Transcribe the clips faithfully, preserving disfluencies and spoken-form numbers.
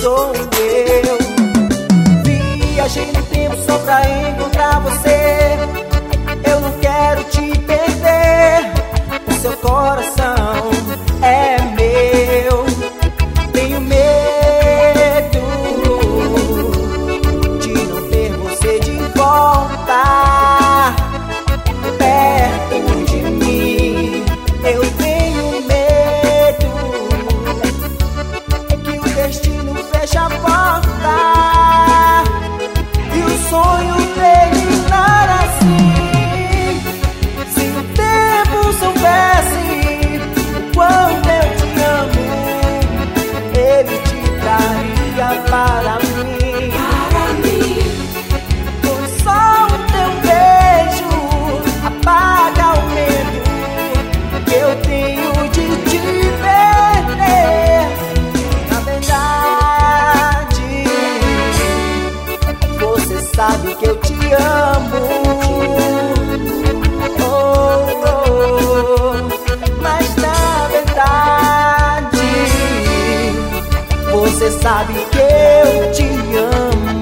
sou eu. Viajei no tempo só pra encontrar você. Eu não quero te perder, o seu coração é meu. Tenho medo de não ter você de volta perto de mim. Eu tenho medo que o destino feche a porta e o sonho terminar assim. Se o tempo soubesse o quanto eu te amo, ele te traria para mim. Para mim, Pois só o teu beijo apaga o medo que eu tenho de te perder. Na verdade, você sabe que eu te amo. Oh, oh, mas na verdade, você sabe que eu te amo.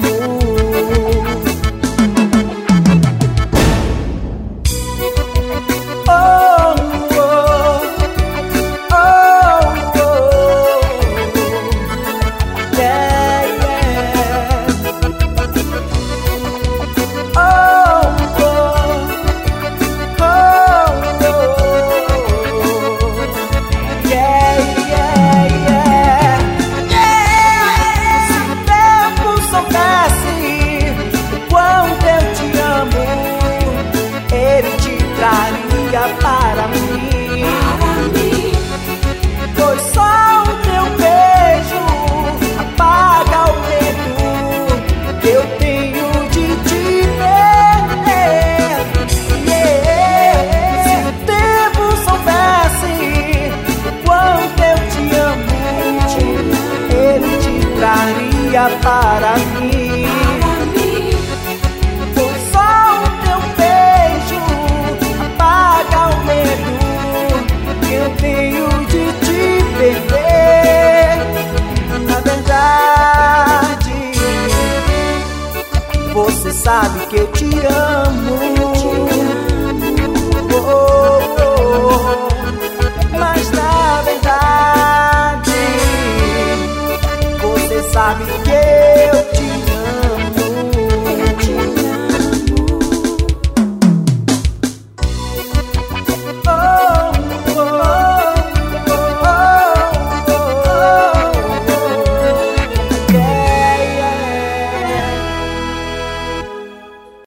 Oh, oh, oh, oh, yeah, yeah. Oh, oh, oh, oh, yeah, yeah, yeah. Se o tempo soubesse o quanto eu te amo, ele te traria para mim. para mim, Pois só o teu beijo apaga o medo que eu tenho de te perder. Yeah. Se o tempo soubesse o quanto eu te amo, ele te traria para mim. para mim, Pois só o teu beijo apaga o medo que eu tenho de te perder. Na verdade, você sabe que eu te amo. Oh, oh, mas na verdade, você sabe que